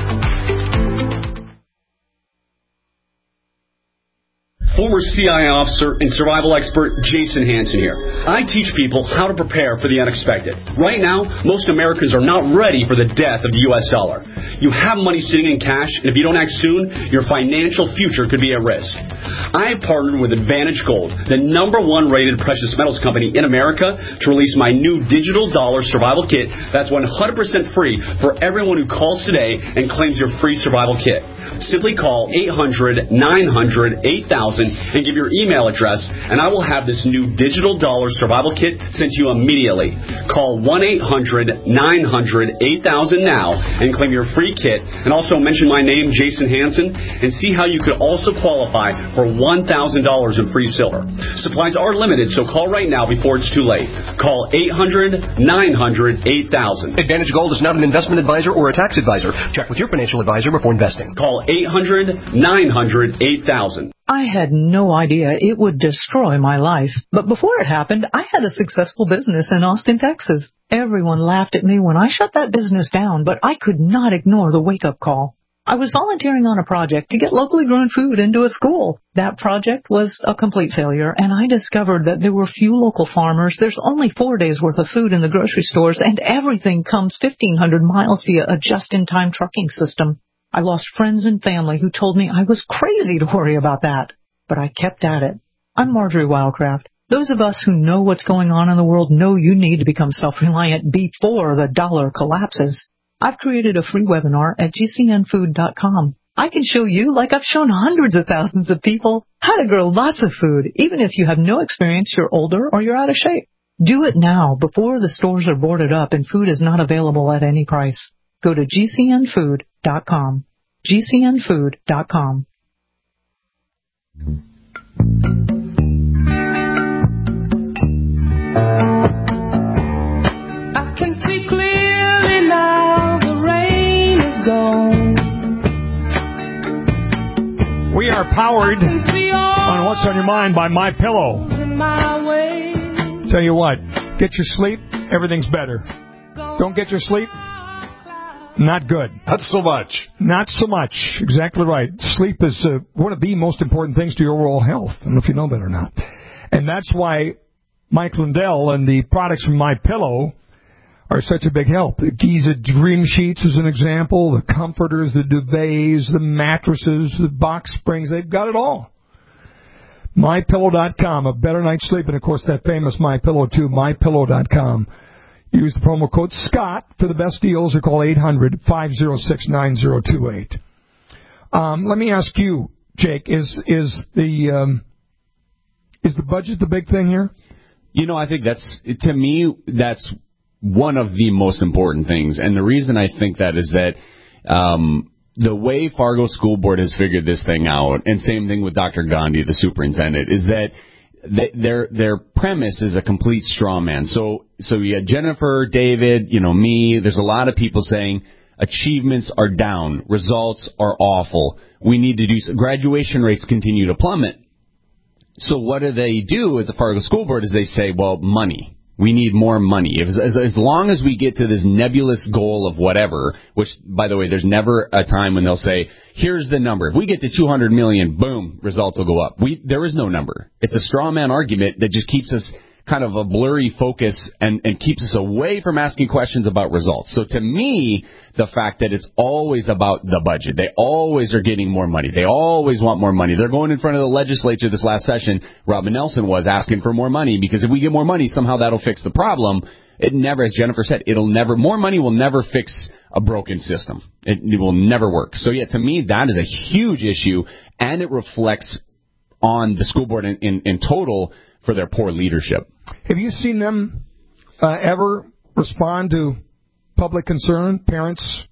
Former C I A officer and survival expert Jason Hansen here. I teach people how to prepare for the unexpected. Right now, most Americans are not ready for the death of the U S dollar. You have money sitting in cash, and if you don't act soon, your financial future could be at risk. I have partnered with Advantage Gold, the number one rated precious metals company in America, to release my new digital dollar survival kit that's one hundred percent free for everyone who calls today and claims your free survival kit. Simply call eight hundred, nine hundred, eight thousand and give your email address, and I will have this new digital dollar survival kit sent to you immediately. Call one eight hundred, nine hundred, eight thousand now and claim your free kit, and also mention my name, Jason Hansen, and see how you could also qualify for one thousand dollars in free silver. Supplies are limited, so call right now before it's too late. Call eight hundred, nine hundred, eight thousand. Advantage Gold is not an investment advisor or a tax advisor. Check with your financial advisor before investing. Call eight hundred, nine hundred, eight thousand. I had no idea it would destroy my life. But before it happened, I had a successful business in Austin, Texas. Everyone laughed at me when I shut that business down, but I could not ignore the wake-up call. I was volunteering on a project to get locally grown food into a school. That project was a complete failure, and I discovered that there were few local farmers. There's only four days' worth of food in the grocery stores, and everything comes fifteen hundred miles via a just-in-time trucking system. I lost friends and family who told me I was crazy to worry about that. But I kept at it. I'm Marjorie Wildcraft. Those of us who know what's going on in the world know you need to become self-reliant before the dollar collapses. I've created a free webinar at G C N food dot com. I can show you, like I've shown hundreds of thousands of people, how to grow lots of food, even if you have no experience, you're older, or you're out of shape. Do it now before the stores are boarded up and food is not available at any price. Go to G C N food dot com. G C N food dot com. I can see clearly now the rain is gone. We are powered on What's on Your Mind by My Pillow. Tell you what, get your sleep, everything's better. Don't get your sleep, not good. Not so much. Not so much. Exactly right. Sleep is uh, one of the most important things to your overall health. I don't know if you know that or not. And that's why Mike Lindell and the products from My Pillow are such a big help. The Giza Dream Sheets is an example. The comforters, the duvets, the mattresses, the box springs. They've got it all. My Pillow dot com, a better night's sleep. And, of course, that famous My Pillow, too, My Pillow dot com. Use the promo code SCOTT for the best deals, or call eight hundred, five oh six, nine oh two eight. Um, let me ask you, Jake, is is the um, is the budget the big thing here? You know, I think that's, to me, that's one of the most important things. And the reason I think that is that um, the way Fargo School Board has figured this thing out, and same thing with Doctor Gandhi, the superintendent, is that They, their their premise is a complete straw man. So so you had Jennifer, David, you know, me. There's a lot of people saying achievements are down, results are awful. We need to do graduation rates continue to plummet. So what do they do at the Fargo School Board is they say, well, money. We need more money. If, as, as long as we get to this nebulous goal of whatever, which, by the way, there's never a time when they'll say, here's the number. If we get to two hundred million, boom, results will go up. We There is no number. It's a straw man argument that just keeps us kind of a blurry focus and, and keeps us away from asking questions about results. So to me, the fact that it's always about the budget, they always are getting more money. They always want more money. They're going in front of the legislature this last session. Robin Nelson was asking for more money because if we get more money, somehow that'll fix the problem. It never, as Jennifer said, it'll never, more money will never fix a broken system. It, it will never work. So yeah, to me, that is a huge issue, and it reflects on the school board in, in, in total for their poor leadership. Have you seen them uh, ever respond to public concern, parents?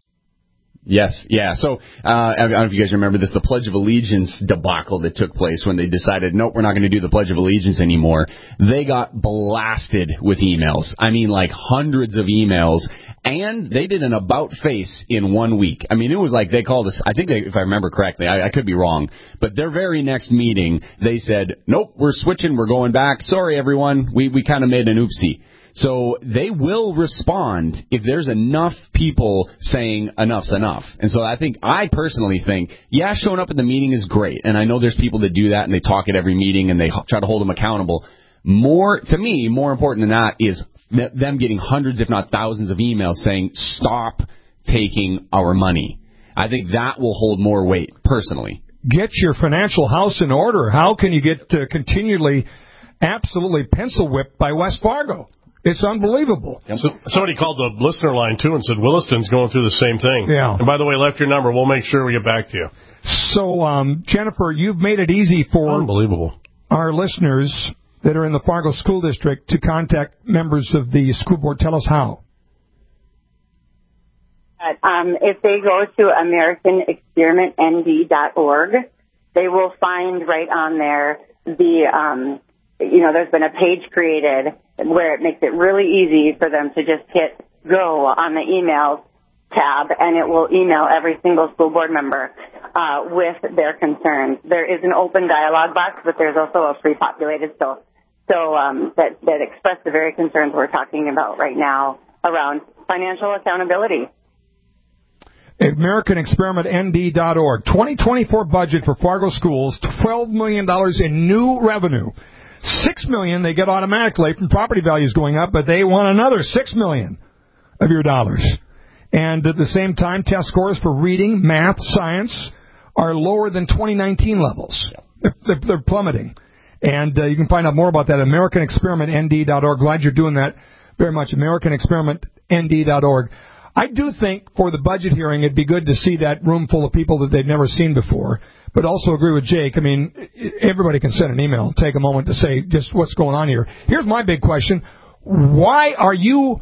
Yes, yeah. So uh, I don't know if you guys remember this, the Pledge of Allegiance debacle that took place when they decided, nope, we're not going to do the Pledge of Allegiance anymore. They got blasted with emails. I mean, like hundreds of emails. And they did an about face in one week. I mean, it was like they called us, I think they, if I remember correctly, I, I could be wrong, but their very next meeting, they said, nope, we're switching, we're going back. Sorry, everyone, we, we kind of made an oopsie. So they will respond if there's enough people saying enough's enough. And so I think, I personally think, yeah, showing up at the meeting is great. And I know there's people that do that and they talk at every meeting and they try to hold them accountable. More, to me, more important than that is them getting hundreds, if not thousands of emails saying, stop taking our money. I think that will hold more weight, personally. Get your financial house in order. How can you get uh, continually, absolutely pencil whipped by West Fargo? It's unbelievable. Yep. So, somebody called the listener line, too, and said Williston's going through the same thing. Yeah. And by the way, left your number. We'll make sure we get back to you. So, um, Jennifer, you've made it easy for Unbelievable. our listeners that are in the Fargo School District to contact members of the school board. Tell us how. Um, if they go to American Experiment N D dot org, they will find right on there the, um, you know, there's been a page created where it makes it really easy for them to just hit go on the emails tab, and it will email every single school board member uh, with their concerns. There is an open dialogue box, but there's also a pre-populated so so um, that that express the very concerns we're talking about right now around financial accountability. American Experiment N D dot org. twenty twenty-four budget for Fargo schools, twelve million dollars in new revenue. six million dollars they get automatically from property values going up, but they want another six million dollars of your dollars. And at the same time, test scores for reading, math, science are lower than twenty nineteen levels. They're, they're plummeting. And uh, you can find out more about that at American Experiment N D dot org. Glad you're doing that very much. American Experiment N D dot org. I do think for the budget hearing it'd be good to see that room full of people that they've never seen before, but also agree with Jake. I mean, everybody can send an email, take a moment to say just what's going on here. Here's my big question. Why are you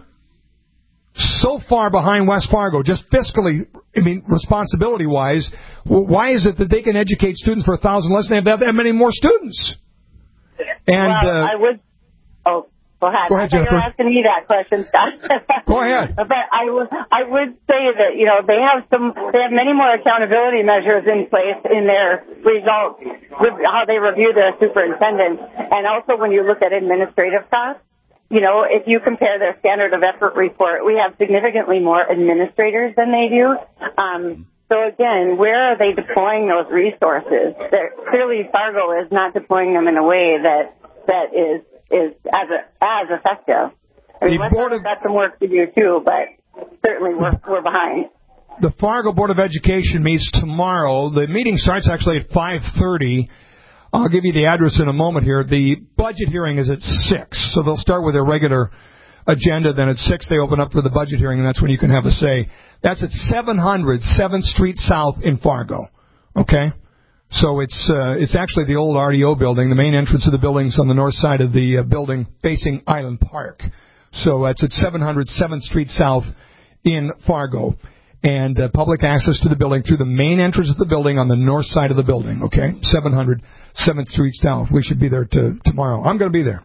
so far behind West Fargo, just fiscally, I mean, responsibility-wise? Why is it that they can educate students for a thousand less than they have that many more students? And well, uh, I would... Oh. Go ahead. Go ahead, I thought you Jennifer. were asking me that question, Scott. Go ahead. But I would, I would say that, you know, they have some, they have many more accountability measures in place in their results with how they review their superintendents. And also when you look at administrative costs, you know, if you compare their standard of effort report, we have significantly more administrators than they do. Um, so again, where are they deploying those resources? They're, clearly Fargo is not deploying them in a way that, that is, is as a, as effective. I mean, West Fargo's got some work to do too, but certainly we're we're behind. The Fargo Board of Education meets tomorrow. The meeting starts actually at five thirty. I'll give you the address in a moment here. The budget hearing is at six, so they'll start with their regular agenda. Then at six they open up for the budget hearing, and that's when you can have a say. That's at seven hundred seventh Street South in Fargo. Okay? So it's uh, it's actually the old R D O building. The main entrance of the building's on the north side of the uh, building facing Island Park. So that's at seven hundred seventh Street South in Fargo. And uh, public access to the building through the main entrance of the building on the north side of the building. Okay, seven hundred seventh Street South. We should be there to, tomorrow. I'm going to be there.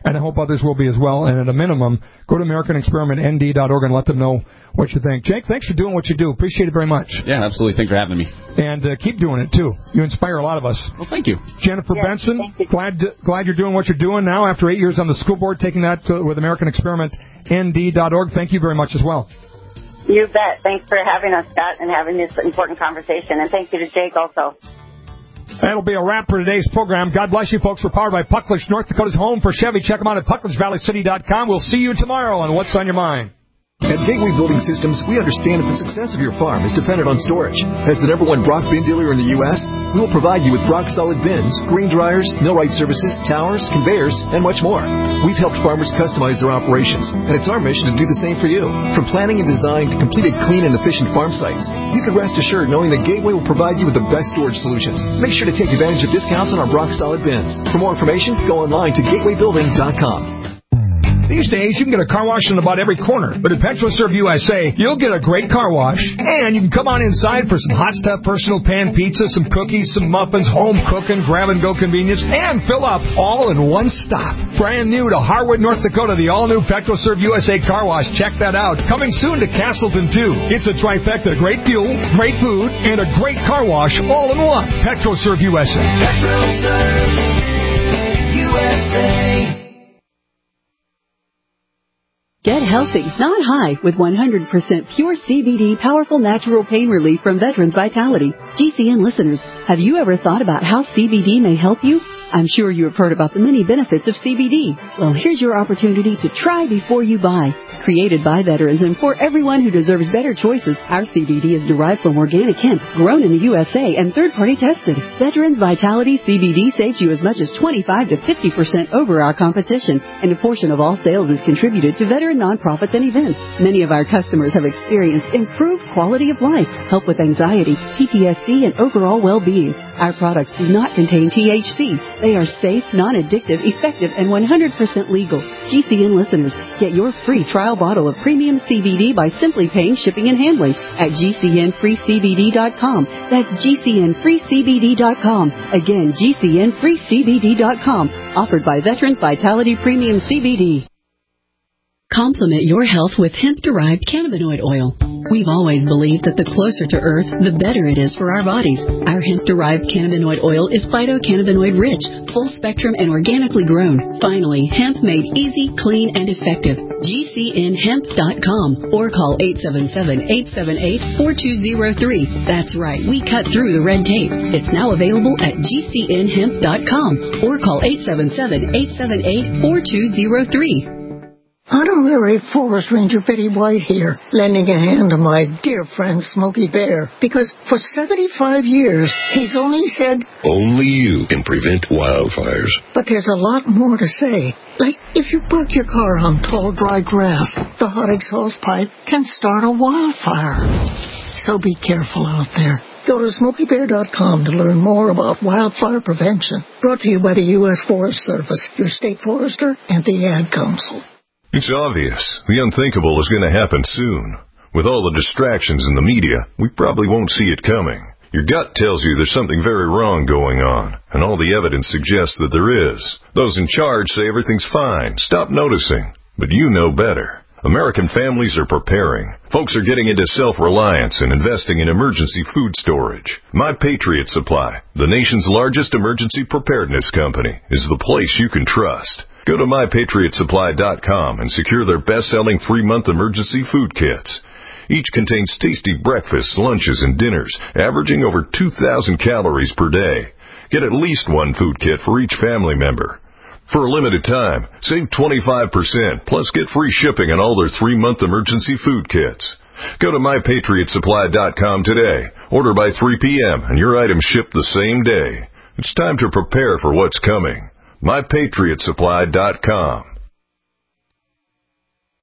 and I hope others will be as well. And at a minimum, go to American Experiment N D dot org and let them know what you think. Jake, thanks for doing what you do. Appreciate it very much. Yeah, absolutely. Thanks for having me. And uh, keep doing it, too. You inspire a lot of us. Well, thank you. Jennifer yes, Benson, glad glad you're doing what you're doing now after eight years on the school board, taking that to, with American Experiment N D dot org. Thank you very much as well. You bet. Thanks for having us, Scott, and having this important conversation. And thank you to Jake also. That'll be a wrap for today's program. God bless you, folks. We're powered by Pucklish, North Dakota's home for Chevy. Check them out at pucklish valley city dot com. We'll see you tomorrow on What's on Your Mind. At Gateway Building Systems, we understand that the success of your farm is dependent on storage. As the number one Brock bin dealer in the U S, we will provide you with rock-solid bins, grain dryers, millwright services, towers, conveyors, and much more. We've helped farmers customize their operations, and it's our mission to do the same for you. From planning and design to completed clean and efficient farm sites, you can rest assured knowing that Gateway will provide you with the best storage solutions. Make sure to take advantage of discounts on our rock-solid bins. For more information, go online to gateway building dot com. These days, you can get a car wash in about every corner. But at PetroServe U S A, you'll get a great car wash, and you can come on inside for some hot stuff, personal pan pizza, some cookies, some muffins, home cooking, grab-and-go convenience, and fill up all in one stop. Brand new to Harwood, North Dakota, the all-new PetroServe U S A car wash. Check that out. Coming soon to Castleton, too. It's a trifecta. Great fuel, great food, and a great car wash all in one. PetroServe U S A. PetroServe U S A. Get healthy, not high, with one hundred percent pure C B D powerful natural pain relief from Veterans Vitality. G C N listeners, have you ever thought about how C B D may help you? I'm sure you have heard about the many benefits of C B D. Well, here's your opportunity to try before you buy. Created by veterans and for everyone who deserves better choices, our C B D is derived from organic hemp, grown in the U S A and third-party tested. Veterans Vitality C B D saves you as much as twenty-five to fifty percent over our competition, and a portion of all sales is contributed to veteran nonprofits and events. Many of our customers have experienced improved quality of life, help with anxiety, P T S D, and overall well-being. Our products do not contain T H C. They are safe, non-addictive, effective, and one hundred percent legal. G C N listeners, get your free trial bottle of premium C B D by simply paying shipping and handling at G C N free C B D dot com. That's G C N free C B D dot com. Again, G C N free C B D dot com. Offered by Veterans Vitality Premium C B D. Complement your health with hemp-derived cannabinoid oil. We've always believed that the closer to Earth, the better it is for our bodies. Our hemp-derived cannabinoid oil is phytocannabinoid-rich, full-spectrum, and organically grown. Finally, hemp made easy, clean, and effective. G C N hemp dot com or call eight seven seven, eight seven eight, four two zero three. That's right, we cut through the red tape. It's now available at G C N hemp dot com or call eight seven seven, eight seven eight, four two zero three. Honorary Forest Ranger Betty White here, lending a hand to my dear friend Smokey Bear, because for seventy-five years, he's only said, only you can prevent wildfires. But there's a lot more to say. Like, if you park your car on tall, dry grass, the hot exhaust pipe can start a wildfire. So be careful out there. Go to smokey bear dot com to learn more about wildfire prevention. Brought to you by the U S Forest Service, your state forester, and the Ad Council. It's obvious. The unthinkable is going to happen soon. With all the distractions in the media, we probably won't see it coming. Your gut tells you there's something very wrong going on, and all the evidence suggests that there is. Those in charge say everything's fine. Stop noticing. But you know better. American families are preparing. Folks are getting into self-reliance and investing in emergency food storage. My Patriot Supply, the nation's largest emergency preparedness company, is the place you can trust. Go to my patriot supply dot com and secure their best-selling three-month emergency food kits. Each contains tasty breakfasts, lunches, and dinners, averaging over two thousand calories per day. Get at least one food kit for each family member. For a limited time, save twenty-five percent, plus get free shipping on all their three-month emergency food kits. Go to my patriot supply dot com today. Order by three p.m. and your items ship the same day. It's time to prepare for what's coming. my patriot supply dot com.